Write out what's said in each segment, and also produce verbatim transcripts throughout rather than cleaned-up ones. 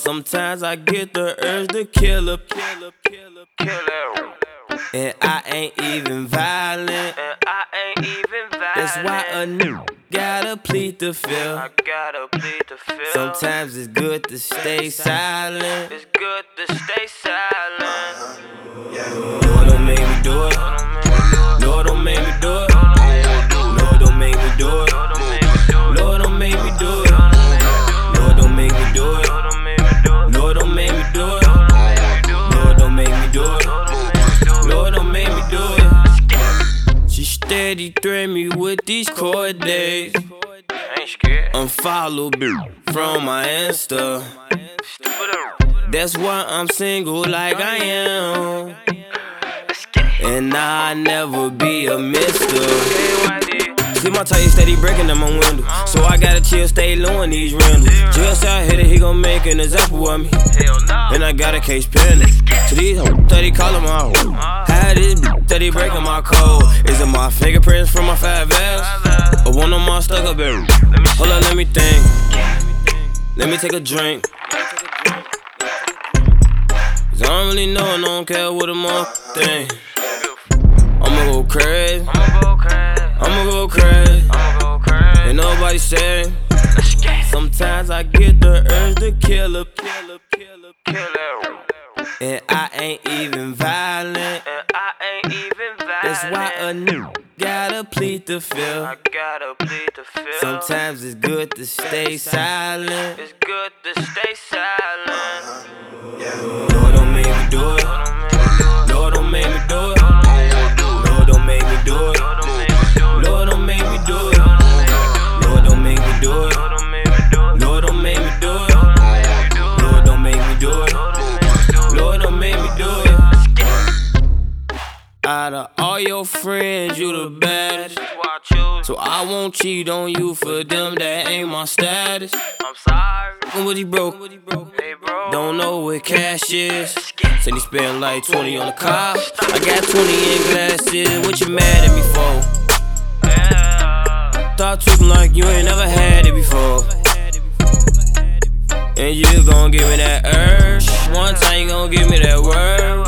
Sometimes I get the urge to kill a killer, killer, killer. And I ain't even violent. And I ain't even violent. That's why a nigga gotta plead the fifth. I gotta plead the fifth. Sometimes it's good to stay silent. It's good to stay silent. No, don't make me do it. No, don't make me do it. No, don't make me do it. No, don't make me do it. No, don't make me do it. No, don't make me do it. No, don't make me do it. No, don't make me do it. She steady threaten me with these court days. Ain't scared. Unfollow me from my Insta. That's why I'm single like I am. And I never be a mister. See my tight steady breaking in my window, so I gotta chill, stay low in these rentals. Just out here, he gon' make an example of me. And I got a case pending. To these hoes, steady calling my hoe. How this bitch steady breaking my code? Is it my fingerprints from my five L's? Or one of my stuck up in? Hold on, let me think. Let me take a drink. Cause I don't really know and I don't care what a motherfucker think. I'ma go crazy. I'ma go crazy. Ain't nobody saying. Sometimes I get the urge to kill a killer, killer, killer. And I ain't even violent. And I ain't even violent. That's why a nigga gotta plead the I fifth. gotta plead the fifth. Sometimes it's good to stay silent. It's good to stay silent. No, don't make me do it. No, don't make me do it. No, don't make me do it. No, don't make me do it. No, don't make me do it. No, don't make me do it. No, don't make me do it. No, don't make me do it. Out of all your friends, you the baddest. So I won't cheat on you for them, that ain't my status. I'm sorry. What he broke, Hey, bro. don't know what cash is. Said he spent like twenty on the car. I got twenty in glasses, what you mad at me for? Yeah. Start tripping like you ain't never had it before. And you gon' give me that urge. One time you gon' give me that word.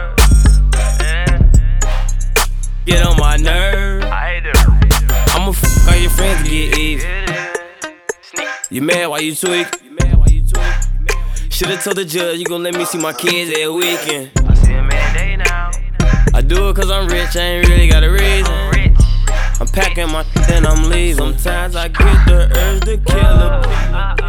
Get on my nerve. I hate it. I'ma f all your friends to get even. You mad why you tweak? Should've told the judge you gon' let me see my kids every weekend. I see him every day now. I do it cause I'm rich, I ain't really got a reason. I'm rich. I'm packing my and I'm leaving. Sometimes I get the urge to kill a